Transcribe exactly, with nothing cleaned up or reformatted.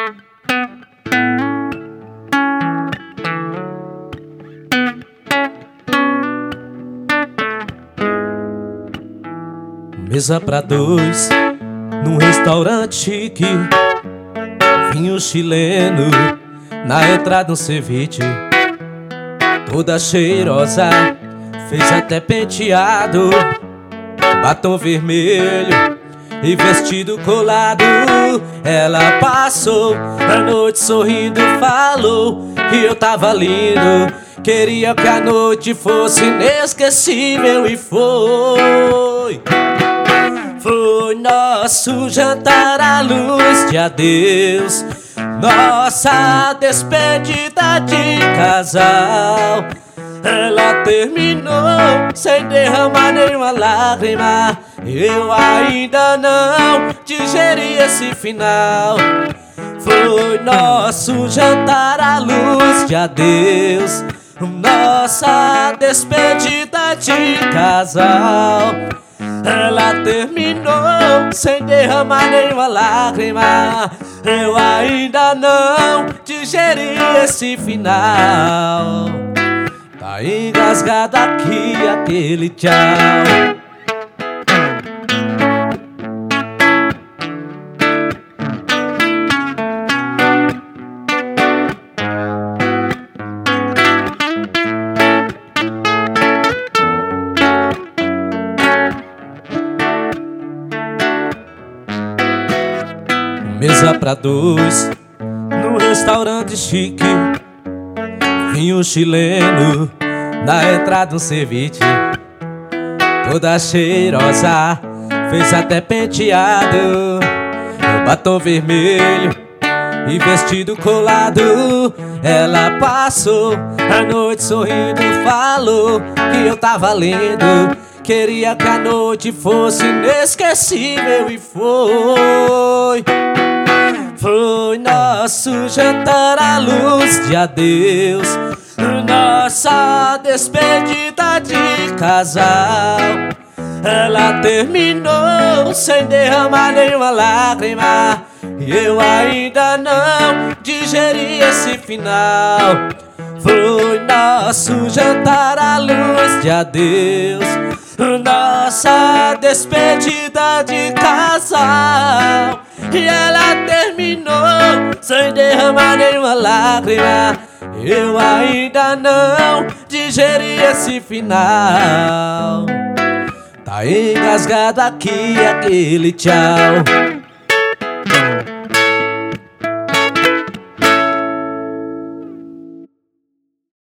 Mesa pra dois, num restaurante chique, vinho chileno, na entrada um ceviche. Toda cheirosa, fez até penteado, batom vermelho e vestido colado. Ela passou a noite sorrindo, falou que eu tava lindo, queria que a noite fosse inesquecível e foi. Foi nosso jantar à luz de adeus, nossa despedida de casal. Ela terminou sem derramar nenhuma lágrima, eu ainda não digeri esse final. Foi nosso jantar à luz de adeus, nossa despedida de casal. Ela terminou sem derramar nenhuma lágrima, eu ainda não digeri esse final. Tá engasgado aqui aquele tchau. Mesa pra dois, num restaurante chique, vinho chileno, na entrada um ceviche. Toda cheirosa, fez até penteado, batom vermelho e vestido colado. Ela passou a noite sorrindo, falou que eu tava lindo, queria que a noite fosse inesquecível e foi. Foi nosso jantar à luz de adeus, nossa despedida de casal. Ela terminou sem derramar nenhuma lágrima, eu ainda não digeri esse final. Foi nosso jantar à luz de adeus, nossa despedida de casal. E ela terminou sem derramar nenhuma lágrima, eu ainda não digeri esse final. Tá engasgado aqui aquele tchau.